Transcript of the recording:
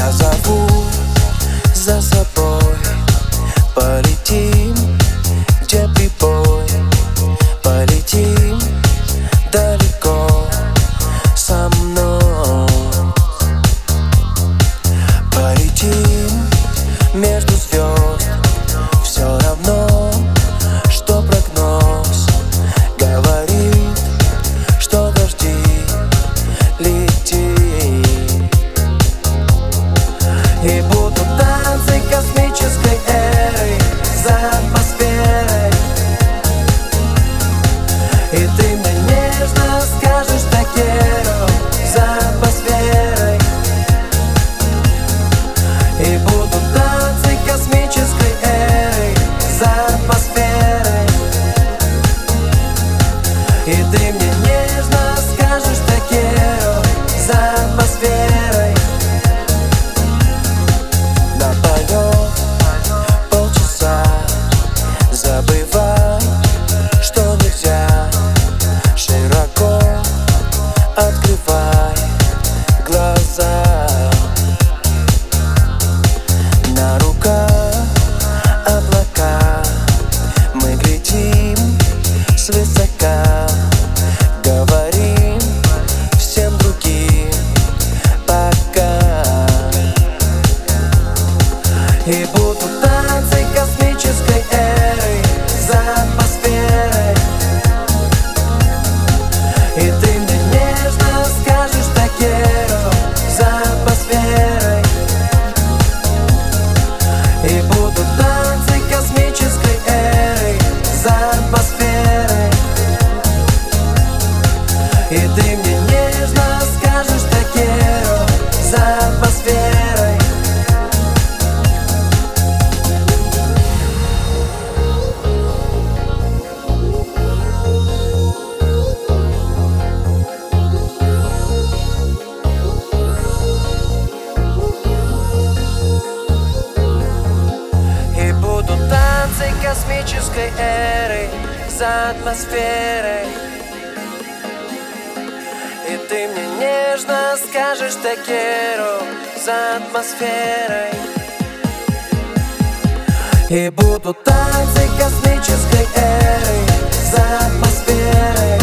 Я зову за собой, полетим, где прибой, полетим далеко со мной. Полетим между звезд, все равно, что прогноз говорит, что дожди лети. И будут танцы космической эры за атмосферой. И ты мне нежно скажешь такеру за атмосферой. И будут танцы космической эры за атмосферой. И ты мне нежно скажешь такеру за атмосферой. На полет полчаса забывай, что нельзя. Широко открывай глаза. На руках облака, мы глядим свысока, говорим всем другим пока. И будут танцы космической эры за атмосферой. И ты мне нежно скажешь такеру за атмосферой. И будут танцы космической эры за атмосферой. И ты мне нежно скажешь такеру за атмосферой. И будут танцы космической эры за атмосферой. И ты мне нежно скажешь такеру за атмосферой. И будут танцы космической эры за атмосферой.